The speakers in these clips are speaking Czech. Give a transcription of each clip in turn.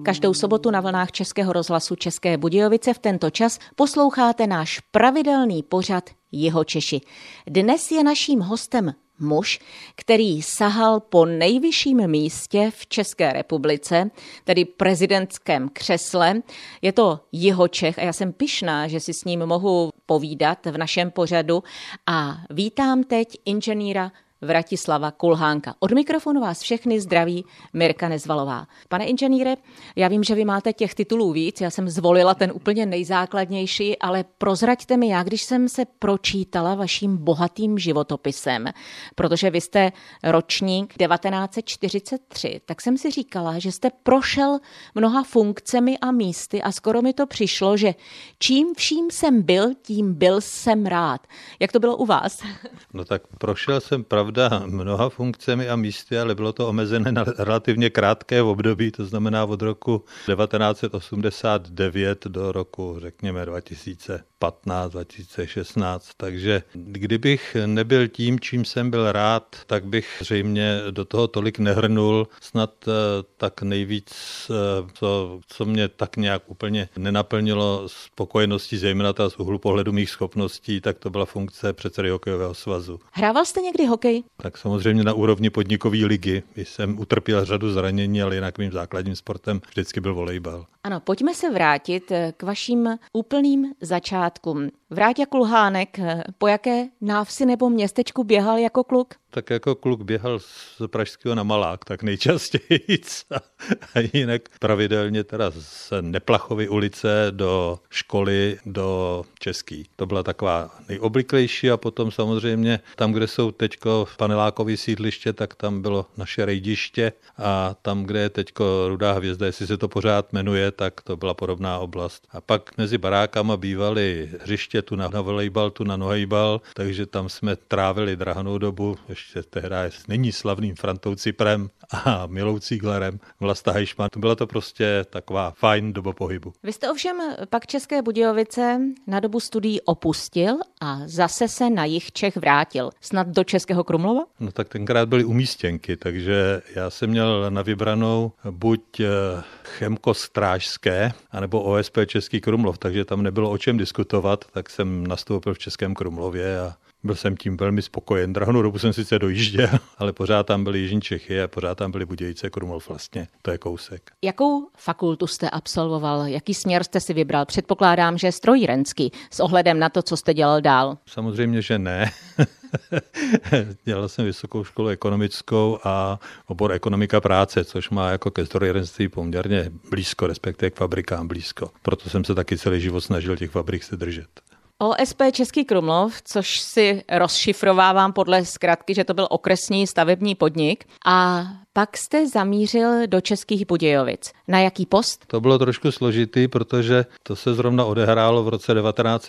Každou sobotu na vlnách Českého rozhlasu České Budějovice v tento čas posloucháte náš pravidelný pořad Jihočeši. Dnes je naším hostem muž, který sahal po nejvyšším místě v České republice, tedy prezidentském křesle. Je to Jihočech a já jsem pyšná, že si s ním mohu povídat v našem pořadu a vítám teď inženýra Vratislava Kulhánka. Od mikrofonu vás všechny zdraví Mirka Nezvalová. Pane inženýre, já vím, že vy máte těch titulů víc, já jsem zvolila ten úplně nejzákladnější, ale prozraďte mi, já když jsem se pročítala vaším bohatým životopisem, protože vy jste ročník 1943, tak jsem si říkala, že jste prošel mnoha funkcemi a místy a skoro mi to přišlo, že čím vším jsem byl, tím byl jsem rád. Jak to bylo u vás? No tak prošel jsem mnoha funkcemi a místy, ale bylo to omezené na relativně krátké období, to znamená od roku 1989 do roku, řekněme, 2015, 2016. Takže kdybych nebyl tím, čím jsem byl rád, tak bych zřejmě do toho tolik nehrnul. Snad tak nejvíc, co mě tak nějak úplně nenaplnilo spokojeností, zejména z úhlu pohledu mých schopností, tak to byla funkce předsedy hokejového svazu. Hrával jste někdy hokej? Tak samozřejmě na úrovni podnikové ligy. Jsem utrpěl řadu zranění, ale jinak mým základním sportem vždycky byl volejbal. Ano, pojďme se vrátit k vašim úplným začátkům. Vráťa Kulhánek, po jaké návsi nebo městečku běhal jako kluk? Tak jako kluk běhal z Pražského na Malák, tak nejčastěji. A jinak pravidelně teda z Neplachovy ulice do školy do Český. To byla taková nejobliklejší a potom samozřejmě tam, kde jsou teďko panelákové sídliště, tak tam bylo naše rejdiště a tam, kde je teďko Rudá hvězda, jestli se to pořád jmenuje, tak to byla podobná oblast. A pak mezi barákama bývaly hřiště tu na volejbal, tu na nohejbal, takže tam jsme trávili drahnou dobu, ještě tehdy není slavným Frantou Ciprem a Milou Cíglerem, Vlasta Hejšman. Byla to prostě taková fajn doba pohybu. Vy jste ovšem pak České Budějovice na dobu studií opustil a zase se na jih Čech vrátil. Snad do Českého Krumlova? No tak tenkrát byly umístěnky, takže já jsem měl na vybranou buď Chemko Strážské, anebo OSP Český Krumlov, takže tam nebylo o čem diskutovat, tak jsem nastoupil v Českém Krumlově a byl jsem tím velmi spokojen. Drahnou dobu jsem sice dojížděl, ale pořád tam byly Jižní Čechy a pořád tam byly Budějice, Krumlov vlastně. To je kousek. Jakou fakultu jste absolvoval? Jaký směr jste si vybral? Předpokládám, že strojírenský s ohledem na to, co jste dělal dál. Samozřejmě, že ne. Dělal jsem vysokou školu ekonomickou a obor ekonomika práce, což má jako ke strojírenství poměrně blízko, respektive k fabrikám blízko. Proto jsem se taky celý život snažil těch fabrik se držet. OSP Český Krumlov, což si rozšifrovávám podle zkratky, že to byl okresní stavební podnik. A pak jste zamířil do Českých Budějovic. Na jaký post? To bylo trošku složitý, protože to se zrovna odehrálo v roce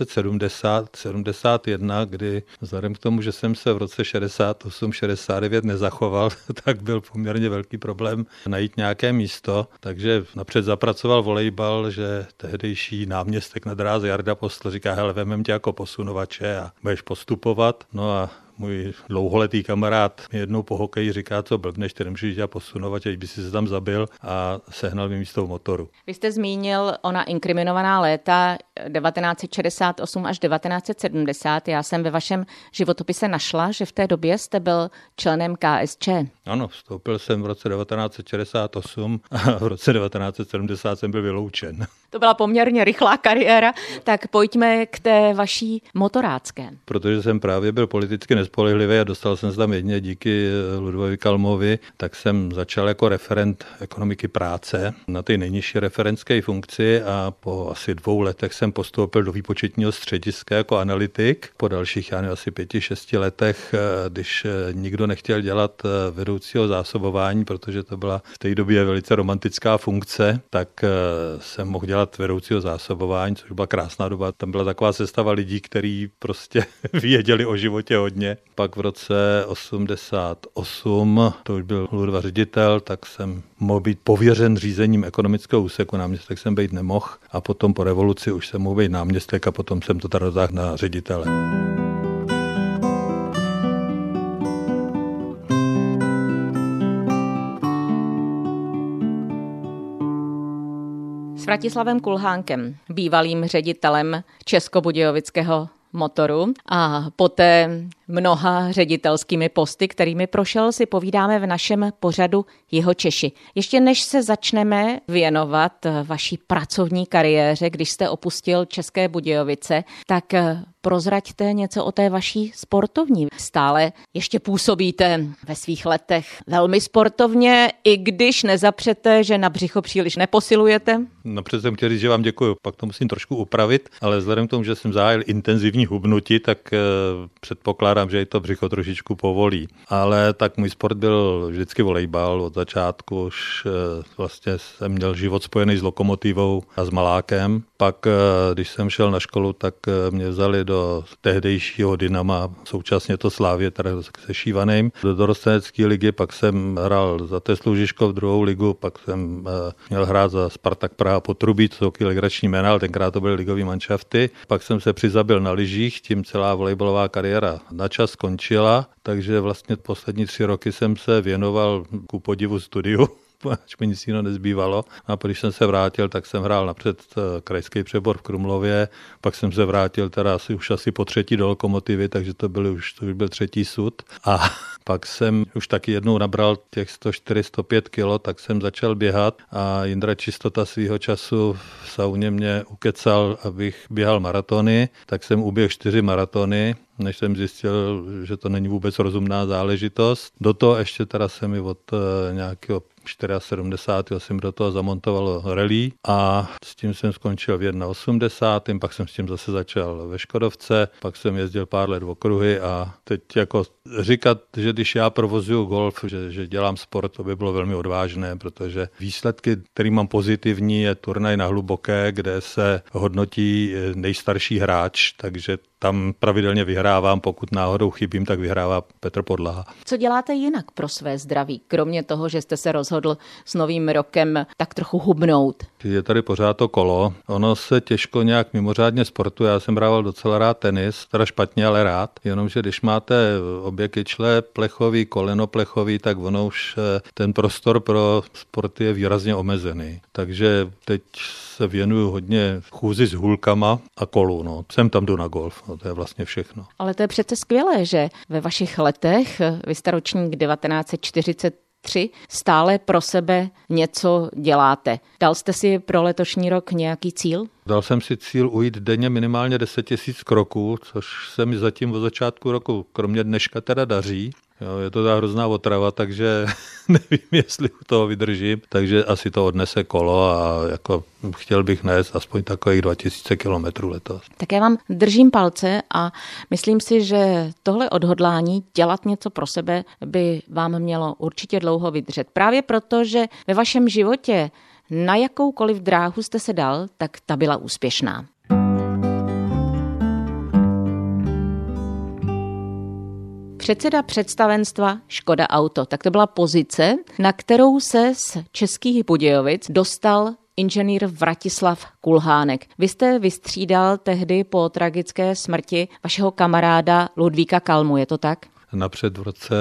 1971, kdy vzhledem k tomu, že jsem se v roce 68-69 nezachoval, tak byl poměrně velký problém najít nějaké místo. Takže napřed zapracoval volejbal, že tehdejší náměstek na dráze Jarda Postl říká, hele, vemem tě jako posunovače a budeš postupovat. No a můj dlouholetý kamarád mi jednou po hokeji říká, co blbneš, ty nemůžeš dělat posunovač, ať by si se tam zabil a sehnal mi místo v motoru. Vy jste zmínil ona inkriminovaná léta 1968 až 1970. Já jsem ve vašem životopise našla, že v té době jste byl členem KSČ. Ano, vstoupil jsem v roce 1968 a v roce 1970 jsem byl vyloučen. To byla poměrně rychlá kariéra, tak pojďme k té vaší motorácké. Protože jsem právě byl politicky nespolehlivý a dostal jsem se tam jedině díky Ludvovi Kalmovi, tak jsem začal jako referent ekonomiky práce na té nejnižší referentské funkci a po asi 2 letech jsem postoupil do výpočetního střediska jako analytik. Po dalších asi 5-6 letech, když nikdo nechtěl dělat vedoucího zásobování, protože to byla v té době velice romantická funkce, tak jsem mohl dělat vedoucího zásobování, což byla krásná doba. Tam byla taková sestava lidí, kteří prostě věděli o životě hodně. Pak v roce 88, to už byl Ludva ředitel, tak jsem mohl být pověřen řízením ekonomického úseku, náměstek jsem být nemohl a potom po revoluci už jsem mohl být náměstek a potom jsem to tady dotáhl na ředitele. Vratislavem Kulhánkem, bývalým ředitelem Českobudějovického Motoru a poté mnoha ředitelskými posty, kterými prošel, si povídáme v našem pořadu Jihočeši. Ještě než se začneme věnovat vaší pracovní kariéře, když jste opustil České Budějovice, tak prozraďte něco o té vaší sportovní. Stále ještě působíte ve svých letech velmi sportovně, i když nezapřete, že na břicho příliš neposilujete? Napřed jsem chtěl říct, že vám děkuju, pak to musím trošku upravit, ale vzhledem k tomu, že jsem zahájil intenzivní hubnutí, tak předpokládám, že i to břicho trošičku povolí. Ale tak můj sport byl vždycky volejbal od začátku, už vlastně jsem měl život spojený s Lokomotivou a s Malákem. Pak, když jsem šel na školu, tak mě vzali do tehdejšího Dynama, současně to Slávě, teda se Šívaným, do dorostenecké ligy, pak jsem hrál za Teslu Žižkov druhou ligu, pak jsem měl hrát za Spartak Praha Potrubí, to jsou legrační jména, ale tenkrát to byly ligový manšafty. Pak jsem se přizabil na lyžích, tím celá volejbalová kariéra načas skončila, takže vlastně poslední 3 roky jsem se věnoval ku podivu studiu, až mi nic jiného nezbývalo. A když jsem se vrátil, tak jsem hrál napřed krajský přebor v Krumlově, pak jsem se vrátil teda asi po 3. do Lokomotivy, takže to už byl 3. sud. A pak jsem už taky jednou nabral těch 104-105 kilo, tak jsem začal běhat a Jindra Čistota svýho času v sauně mě ukecal, abych běhal maratony, tak jsem uběhl 4 maratony, než jsem zjistil, že to není vůbec rozumná záležitost. Do toho ještě teda se mi od nějakého 74. jsem do toho zamontovalo rally a s tím jsem skončil v 1,80. Pak jsem s tím zase začal ve Škodovce, pak jsem jezdil pár let v okruhy a teď jako říkat, že když já provozuju golf, že dělám sport, to by bylo velmi odvážné, protože výsledky, který mám pozitivní, je turnaj na Hluboké, kde se hodnotí nejstarší hráč, takže tam pravidelně vyhrávám, pokud náhodou chybím, tak vyhrává Petr Podlaha. Co děláte jinak pro své zdraví, kromě toho, že jste se rozhodl s novým rokem tak trochu hubnout? Je tady pořád to kolo, ono se těžko nějak mimořádně sportuje, já jsem hrával docela rád tenis, teda špatně, ale rád, jenomže když máte obě kyčle plechový, koleno plechový, tak ono už ten prostor pro sport je výrazně omezený. Takže teď se věnuju hodně chůzi s hůlkama a kolu. No. Sem tam jdu na golf, no, to je vlastně všechno. Ale to je přece skvělé, že ve vašich letech, vy jste ročník 1943, stále pro sebe něco děláte. Dal jste si pro letošní rok nějaký cíl? Dal jsem si cíl ujít denně minimálně 10 000 kroků, což se mi zatím od začátku roku, kromě dneška teda daří. Jo, je to ta hrozná otrava, takže nevím, jestli u toho vydržím, takže asi to odnese kolo a jako chtěl bych nést aspoň takových 2000 kilometrů letos. Tak já vám držím palce a myslím si, že tohle odhodlání dělat něco pro sebe by vám mělo určitě dlouho vydržet. Právě proto, že ve vašem životě na jakoukoliv dráhu jste se dal, tak ta byla úspěšná. Předseda představenstva Škoda Auto. Tak to byla pozice, na kterou se z Českých Budějovic dostal inženýr Vratislav Kulhánek. Vy jste vystřídal tehdy po tragické smrti vašeho kamaráda Ludvíka Kalmu, je to tak? Napřed v roce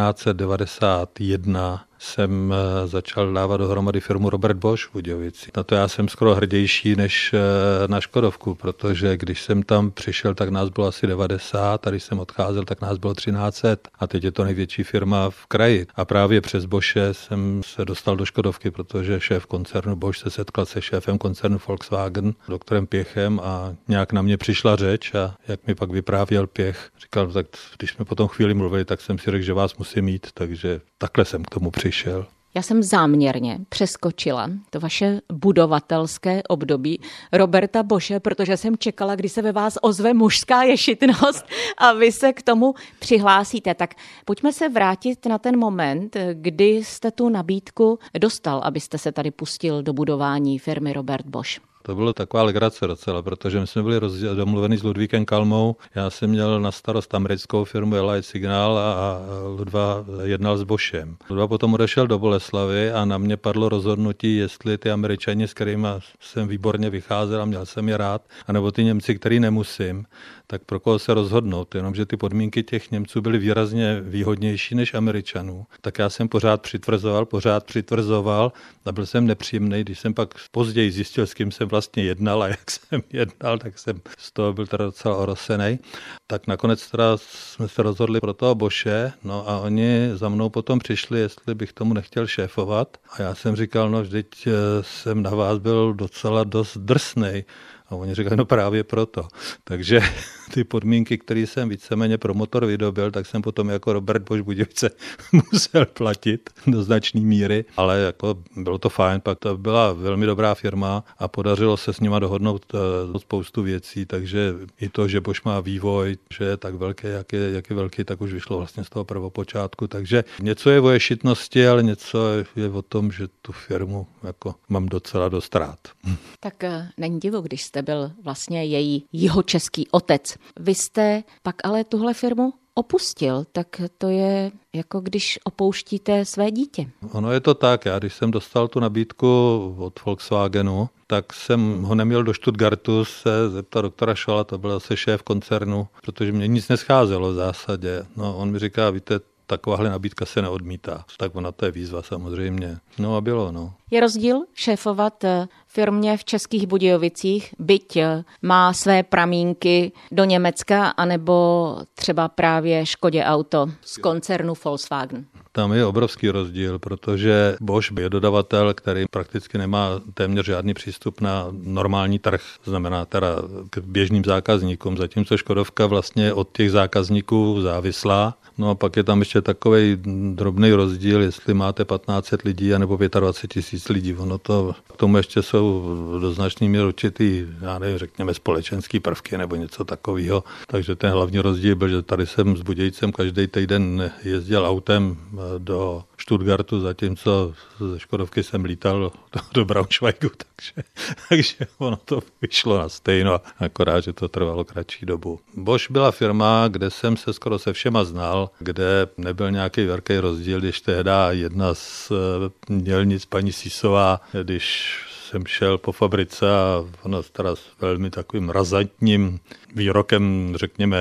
1991 jsem začal dávat dohromady firmu Robert Bosch v Budějovici. Na to já jsem skoro hrdější než na Škodovku, protože když jsem tam přišel, tak nás bylo asi 90 a když jsem odcházel, tak nás bylo 1300 a teď je to největší firma v kraji. A právě přes Bosche jsem se dostal do Škodovky, protože šéf koncernu Bosch se setkal se šéfem koncernu Volkswagen, doktorem Pěchem a nějak na mě přišla řeč a jak mi pak vyprávěl Pěch, říkal, tak když jsme potom chvíli mluvili, tak jsem si řekl, že vás musím mít, takže takhle jsem k tomu přišel. Já jsem záměrně přeskočila to vaše budovatelské období Roberta Bosche, protože jsem čekala, kdy se ve vás ozve mužská ješitnost a vy se k tomu přihlásíte. Tak pojďme se vrátit na ten moment, kdy jste tu nabídku dostal, abyste se tady pustil do budování firmy Robert Bosch. to bylo taková legrace docela, protože my jsme byli domluveni s Ludvíkem Kalmou, já jsem měl na starost americkou firmu Allied Signal a Ludva jednal s Boschem. Ludva potom odešel do Boleslavy a na mě padlo rozhodnutí, jestli ty Američani, s kterými jsem výborně vycházel a měl jsem je rád, anebo ty Němci, který nemusím, tak pro koho se rozhodnout, jenomže ty podmínky těch Němců byly výrazně výhodnější než Američanů. Tak já jsem pořád přitvrzoval a byl jsem nepříjemný, když jsem pak později zjistil, s kým jsem vlastně jednal a jak jsem jednal, tak jsem z toho byl teda docela orosenej. Tak nakonec teda jsme se rozhodli pro toho Bosche, no a oni za mnou potom přišli, jestli bych tomu nechtěl šéfovat. A já jsem říkal, no vždyť jsem na vás byl docela dost drsnej. A oni říkali, no právě proto. Takže ty podmínky, které jsem víceméně pro motor vydobil, tak jsem potom jako Robert Bosch Budějovice musel platit do značné míry. Ale jako bylo to fajn, pak to byla velmi dobrá firma a podařilo se s nima dohodnout spoustu věcí, takže i to, že Bosch má vývoj, že je tak velký, jak je velký, tak už vyšlo vlastně z toho prvopočátku. Takže něco je o ješitnosti, ale něco je o tom, že tu firmu jako mám docela dost rád. Tak není divu, když jste byl vlastně její jihočeský otec. Vy jste pak ale tuhle firmu opustil, tak to je jako když opouštíte své dítě. Ono je to tak, já když jsem dostal tu nabídku od Volkswagenu, tak jsem ho neměl do Stuttgartu se zeptat doktora Scholla, to byl zase šéf koncernu, protože mě nic nescházelo v zásadě. No, on mi říká, víte, takováhle nabídka se neodmítá. Tak ona to je výzva samozřejmě. No a bylo, no. Je rozdíl šéfovat firmě v Českých Budějovicích, byť má své pramínky do Německa, anebo třeba právě Škodě Auto z koncernu Volkswagen? Tam je obrovský rozdíl, protože Bosch je dodavatel, který prakticky nemá téměř žádný přístup na normální trh, znamená teda k běžným zákazníkům, zatímco Škodovka vlastně od těch zákazníků závislá. No a pak je tam ještě takovej drobný rozdíl, jestli máte 1500 lidí anebo 25 000 lidí. Ono to, k tomu ještě jsou do značný míry určitý, já nevím, řekněme společenský prvky nebo něco takového. Takže ten hlavní rozdíl byl, že tady jsem s Budějcem každý týden jezdil autem do Stuttgartu, zatímco ze Škodovky jsem lítal do Braunschweigu, takže ono to vyšlo na stejno, akorát, že to trvalo kratší dobu. Bosch byla firma, kde jsem se skoro se všema znal, kde nebyl nějaký velký rozdíl, když tehda jedna z mělnic, paní Sisová, když jsem šel po fabrice a ona teda s velmi takovým razantním výrokem, řekněme,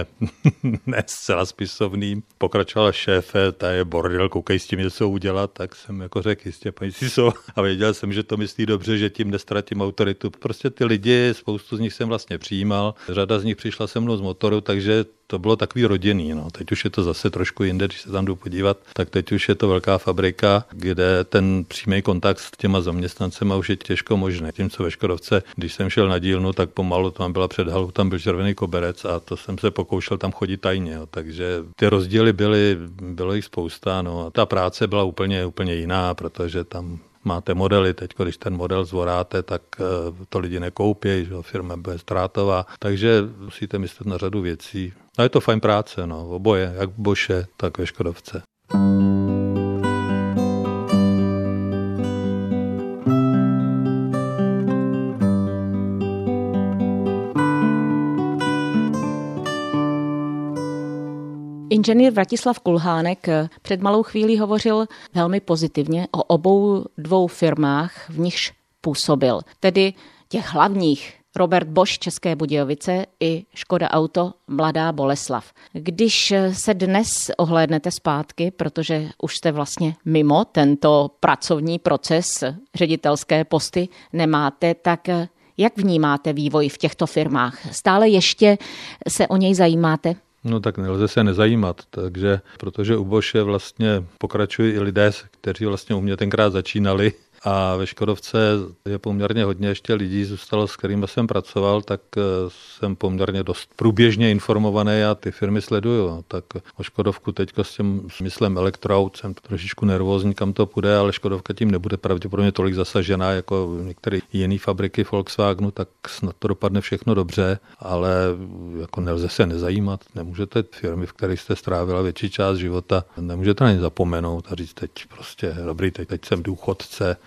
ne zcela spisovným, pokračovala šéfe, ta je bordel, koukej s tím něco udělat, tak jsem jako řekl, jistě paní Sisová, a věděl jsem, že to myslí dobře, že tím nestratím autoritu. Prostě ty lidi, spoustu z nich jsem vlastně přijímal, řada z nich přišla se mnou z motoru, takže to bylo takový rodinný. No. Teď už je to zase trošku jinde, když se tam jdu podívat, tak teď už je to velká fabrika, kde ten přímý kontakt s těma zaměstnancema už je těžko možný. Tím, co ve Škodovce, když jsem šel na dílnu, tak pomalu tam byla před halou, tam byl červený koberec a to jsem se pokoušel tam chodit tajně. Jo. Takže ty rozdíly bylo jich spousta. No. A ta práce byla úplně jiná, protože tam máte modely, teď když ten model zvoráte, tak to lidi nekoupí, že firma bude ztrátová, takže musíte myslet na řadu věcí. A je to fajn práce, no, oboje, jak v Bosche, tak ve Škodovce. Inženýr Vratislav Kulhánek před malou chvílí hovořil velmi pozitivně o obou dvou firmách, v nichž působil. Tedy těch hlavních, Robert Bosch České Budějovice i Škoda Auto Mladá Boleslav. Když se dnes ohlédnete zpátky, protože už jste vlastně mimo tento pracovní proces, ředitelské posty nemáte, tak jak vnímáte vývoj v těchto firmách? Stále ještě se o něj zajímáte? No tak nelze se nezajímat, takže protože u Bosche vlastně pokračují i lidé, kteří vlastně u mě tenkrát začínali. A ve Škodovce je poměrně hodně ještě lidí zůstalo, s kterými jsem pracoval, tak jsem poměrně dost průběžně informovaný a ty firmy sleduju. Tak o Škodovku teďka s tím smyslem Elektroaut jsem trošičku nervózní, kam to půjde, ale Škodovka tím nebude pravděpodobně tolik zasažená jako některé jiné fabriky Volkswagenu, tak snad to dopadne všechno dobře, ale jako nelze se nezajímat. Nemůžete firmy, v kterých jste strávila větší část života, nemůžete na ně zapomenout a říct teď prostě dobrý, teď jsem důchodce,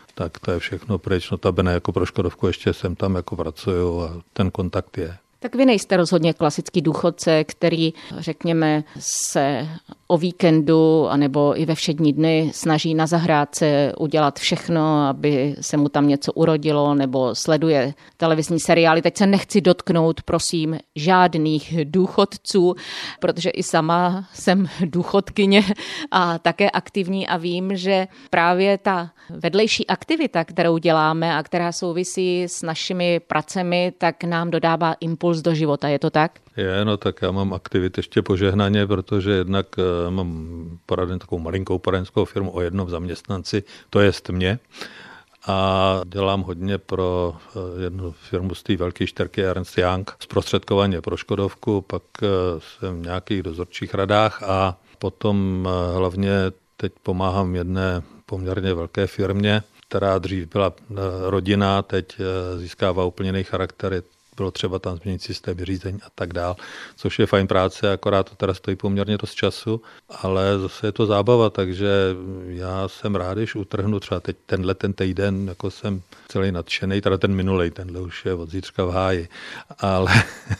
tak to je všechno pryč. Notabene jako pro Škodovku ještě jsem tam jako pracuju a ten kontakt je. Tak vy nejste rozhodně klasický důchodce, který, řekněme, se o víkendu anebo i ve všední dny snaží na zahrádce udělat všechno, aby se mu tam něco urodilo, nebo sleduje televizní seriály. Teď se nechci dotknout, prosím, žádných důchodců, protože i sama jsem důchodkyně a také aktivní a vím, že právě ta vedlejší aktivita, kterou děláme a která souvisí s našimi pracemi, tak nám dodává impuls do života. Je to tak? No tak já mám aktivit ještě požehnaně, protože jednak mám takovou malinkou poradenskou firmu o jednom zaměstnanci, to jest mě. A dělám hodně pro jednu firmu z té velké šterky Ernst Young, zprostředkovaně pro Škodovku, pak jsem v nějakých dozorčích radách a potom hlavně teď pomáhám jedné poměrně velké firmě, která dřív byla rodina, teď získává úplně jiný charakter. Bylo třeba tam změnit systém řízení a tak dál, což je fajn práce, akorát to teda stojí poměrně dost času, ale zase je to zábava, takže já jsem rád, když utrhnu třeba teď ten týden, jako jsem celý nadšenej, teda ten minulej, tenhle už je od zítřka v háji, ale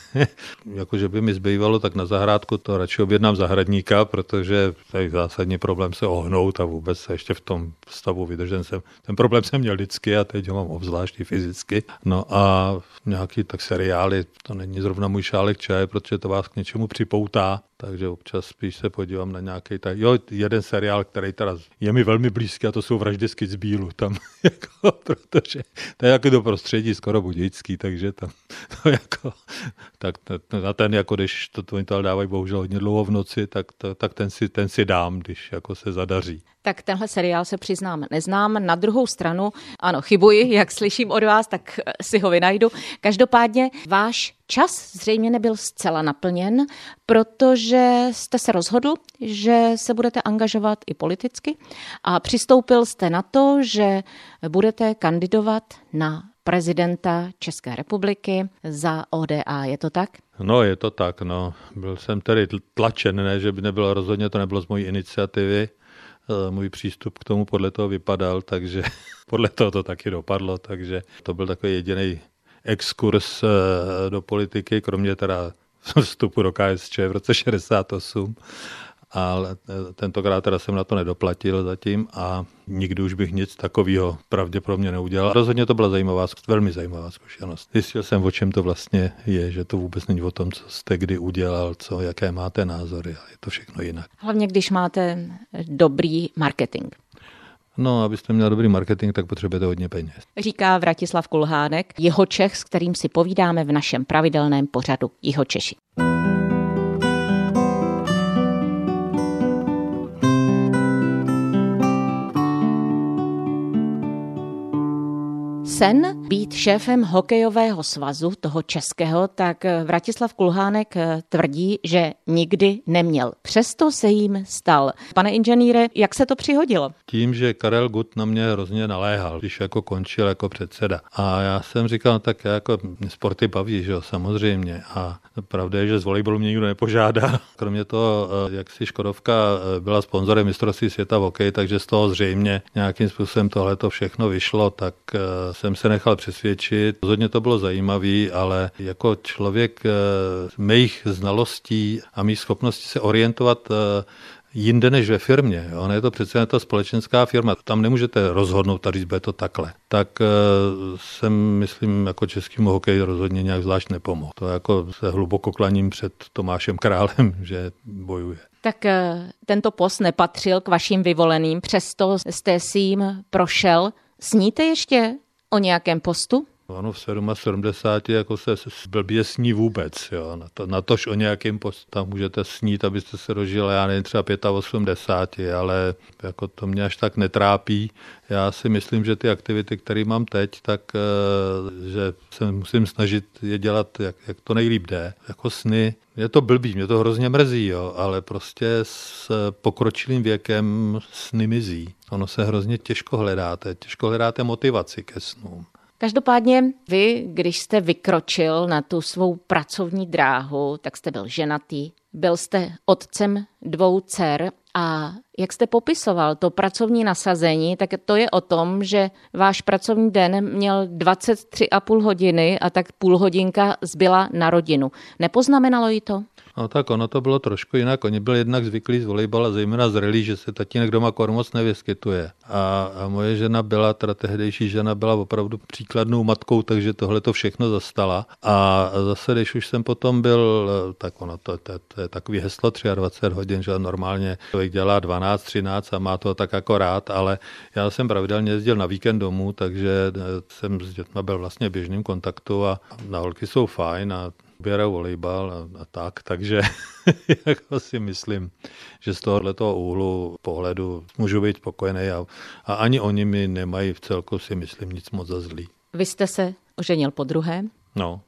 jakože by mi zbývalo, tak na zahrádku to radši objednám zahradníka, protože tady zásadní problém se ohnout a vůbec se ještě v tom stavu vydržen jsem. Ten problém jsem měl vždycky a teď ho mám obzvlášť i fyzicky. No a nějaký tak seriály, to není zrovna můj šálek čaje, protože to vás k něčemu připoutá, takže občas spíš se podívám na nějaký jeden seriál, který teda je mi velmi blízký, a to jsou Vraždy z Kitzbühelu, tam jako, protože to je jako do prostředí skoro budějický, takže tam to jako, tak na ten, jako když to dávají bohužel hodně dlouho v noci, tak ten si dám, když jako se zadaří. Tak tenhle seriál se přiznám neznám. Na druhou stranu, ano, chybuji, jak slyším od vás, tak si ho vynajdu. Každopádně váš čas zřejmě nebyl zcela naplněn, protože jste se rozhodl, že se budete angažovat i politicky a přistoupil jste na to, že budete kandidovat na prezidenta České republiky za ODA. Je to tak? No, je to tak, no. Byl jsem tedy tlačen, ne, že by nebylo rozhodně, to nebylo z mojí iniciativy. Můj přístup k tomu podle toho vypadal, takže podle toho to taky dopadlo, takže to byl takový jediný exkurs do politiky, kromě teda vstupu do KSČ v roce 68, ale tentokrát teda jsem na to nedoplatil zatím a nikdy už bych nic takového pravděpodobně neudělal. Rozhodně to byla velmi zajímavá zkušenost. Zjistil jsem, o čem to vlastně je, že to vůbec není o tom, co jste kdy udělal, jaké máte názory a je to všechno jinak. Hlavně, když máte dobrý marketing. No, abyste měl dobrý marketing, tak potřebujete hodně peněz. Říká Vratislav Kulhánek, Jihočech, s kterým si povídáme v našem pravidelném pořadu Jihočeši. Sen být šéfem hokejového svazu, toho českého, tak Vratislav Kulhánek tvrdí, že nikdy neměl. Přesto se jim stal. Pane inženýre, jak se to přihodilo? Tím, že Karel Gut na mě hrozně naléhal, když jako končil jako předseda. A já jsem říkal, tak jako sporty baví, že jo, samozřejmě. A pravda je, že z volejbalu mě nikdo nepožádal. Kromě toho, jak si Škodovka byla sponzorem mistrovství světa v hokeji, takže z toho zřejmě nějakým způsobem tohleto všechno vyšlo, tak jsem se nechal přesvědčit. Rozhodně to bylo zajímavý, ale jako člověk mých znalostí a mých schopností se orientovat jinde než ve firmě. Ona je to přece ta společenská firma. Tam nemůžete rozhodnout a říct, bude to takhle. Tak jsem, myslím, jako českému hokeji rozhodně nějak zvlášť nepomohl. To jako se hluboko klaním před Tomášem Králem, že bojuje. Tak tento post nepatřil k vašim vyvoleným, přesto jste si jim prošel. Sníte ještě o nějakém postu? Ono v 77 jako se blbě sní vůbec. Jo. Natož o nějakém postu tam můžete snít, abyste se dožil, já nevím, třeba 85, ale jako to mě až tak netrápí. Já si myslím, že ty aktivity, které mám teď, tak že se musím snažit je dělat, jak to nejlíp jde. Jako sny, je to blbý, mě to hrozně mrzí, jo, ale prostě s pokročilým věkem sny mizí. Ono se hrozně těžko hledáte motivaci ke snům. Každopádně vy, když jste vykročil na tu svou pracovní dráhu, tak jste byl ženatý, byl jste otcem 2 dcer A jak jste popisoval to pracovní nasazení, tak to je o tom, že váš pracovní den měl 23,5 hodiny a tak půl hodinka zbyla na rodinu. Nepoznamenalo jí to? No tak ono to bylo trošku jinak. Oni byli jednak zvyklí z volejbala, zejména z rally, že se tatínek doma moc nevyskytuje. A moje žena byla, teda tehdejší žena byla opravdu příkladnou matkou, takže tohle to všechno zastala. A zase, když už jsem potom byl, tak ono to je takový heslo 23 hodin, že normálně člověk dělá 12, 13 a má to tak jako rád, ale já jsem pravidelně jezdil na víkend domů, takže jsem s dětma byl vlastně v běžným kontaktu a na holky jsou fajn a běrou volejbal a tak, takže jako si myslím, že z tohoto úhlu pohledu můžu být spokojený a ani oni mi nemají v celku, si myslím, nic moc za zlý. Vy jste se oženil podruhé? No,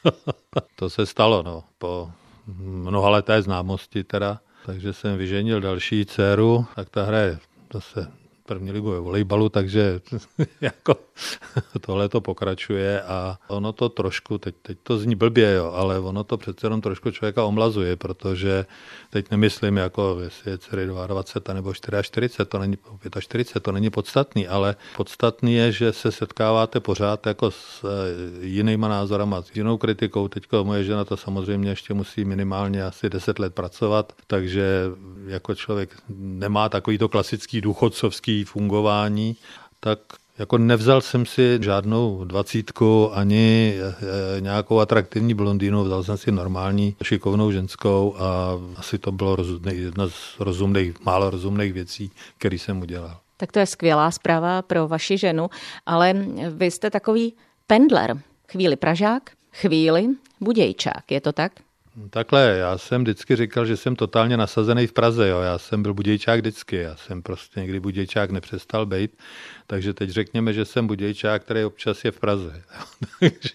to se stalo, no, po mnohaleté známosti teda, takže jsem vyženil další dceru, tak ta hraje zase první ligu ve volejbalu, takže jako tohle to pokračuje a ono to trošku, teď to zní blbě, jo, ale ono to přece jenom trošku člověka omlazuje, protože teď nemyslím, jako jestli je dcery 22 nebo 44, to není 45, to není podstatný, ale podstatný je, že se setkáváte pořád jako s jinýma názorama, s jinou kritikou. Teďko moje žena to samozřejmě ještě musí minimálně asi 10 let pracovat, takže jako člověk nemá takovýto klasický důchodcovský fungování, tak jako nevzal jsem si žádnou 20 ani nějakou atraktivní blondýnu, vzal jsem si normální šikovnou ženskou a asi to bylo jedna z málo rozumných věcí, které jsem udělal. Tak to je skvělá zpráva pro vaši ženu, ale vy jste takový pendler. Chvíli Pražák, chvíli Budějčák, je to tak? Takhle, já jsem vždycky říkal, že jsem totálně nasazený v Praze, jo. Já jsem byl Budějčák vždycky, já jsem prostě někdy Budějčák nepřestal bejt, takže teď řekněme, že jsem Budějčák, který občas je v Praze. Takže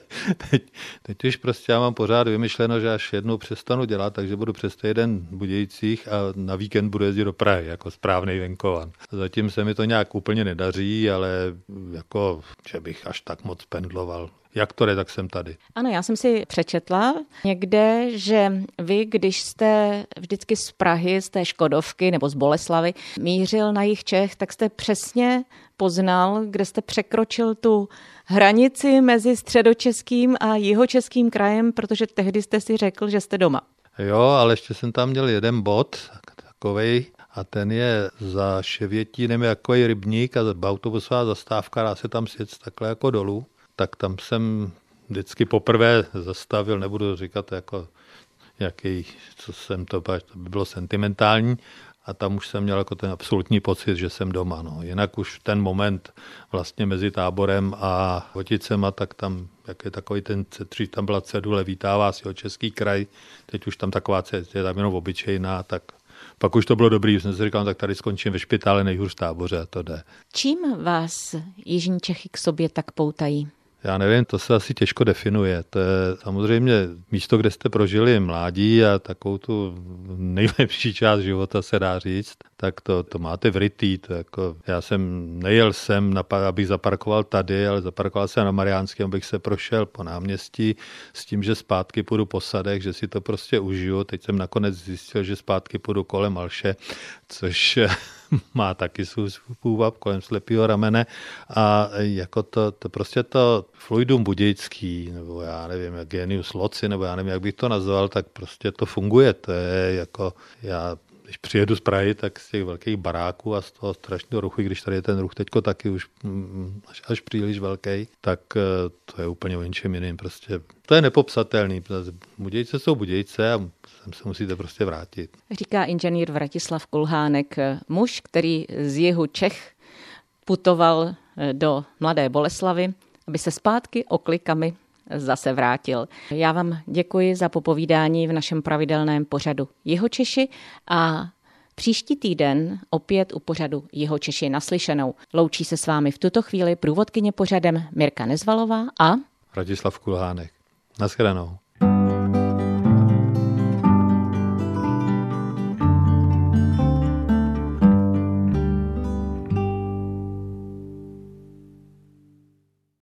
teď už prostě já mám pořád vymyšleno, že až jednou přestanu dělat, takže budu přes týden v Budějcích a na víkend budu jezdit do Prahy jako správnej venkovan. Zatím se mi to nějak úplně nedaří, ale jako, že bych až tak moc pendloval. Jak to je, tak jsem tady. Ano, já jsem si přečetla někde, že vy, když jste vždycky z Prahy, z té Škodovky nebo z Boleslavy mířil na jih Čech, tak jste přesně poznal, kde jste překročil tu hranici mezi středočeským a jihočeským krajem, protože tehdy jste si řekl, že jste doma. Jo, ale ještě jsem tam měl jeden bod, takovej, a ten je za Ševětínem takový rybník a autobusová zastávka, dá se tam sjet takhle jako dolů. Tak tam jsem vždycky poprvé zastavil, nebudu říkat jako jaký, co jsem to by bylo sentimentální, a tam už jsem měl jako ten absolutní pocit, že jsem doma. No. Jinak už ten moment vlastně mezi Táborem a Voticema, tak tam, jak je takový ten dřív tam byla cedule, vítá vás Jihočeský kraj, teď už tam taková je tam jenom obyčejná, tak pak už to bylo dobrý, jsem si říkal, tak tady skončím ve špitále, nejhůř v Táboře a to jde. Čím vás jižní Čechy k sobě tak poutají? Já nevím, to se asi těžko definuje. To je samozřejmě místo, kde jste prožili mládí a takovou tu nejlepší část života se dá říct, tak to máte vrytý. To jako, já jsem nejel sem, abych zaparkoval tady, ale zaparkoval jsem na Mariánském, abych se prošel po náměstí s tím, že zpátky půjdu po sadech, že si to prostě užiju. Teď jsem nakonec zjistil, že zpátky půjdu kolem Malše, což má taky svůj půvab kolem Slepýho ramene a jako to prostě to fluidum budějický, nebo já nevím, jak genius loci, nebo já nevím, jak bych to nazval, tak prostě to funguje. To je jako, já když přijedu z Prahy, tak z těch velkých baráků a z toho strašného ruchu, když tady je ten ruch teďko taky už až příliš velký, tak to je úplně o něčem jiným. Prostě to je nepopsatelný. Budějce jsou Budějce a sem se musíte prostě vrátit. Říká inženýr Vratislav Kulhánek, muž, který z jihu Čech putoval do Mladé Boleslavy, aby se zpátky oklikami zase vrátil. Já vám děkuji za popovídání v našem pravidelném pořadu Jihočeši a příští týden opět u pořadu Jihočeši naslyšenou. Loučí se s vámi v tuto chvíli průvodkyně pořadem Mirka Nezvalová a Vratislav Kulhánek. Naschledanou.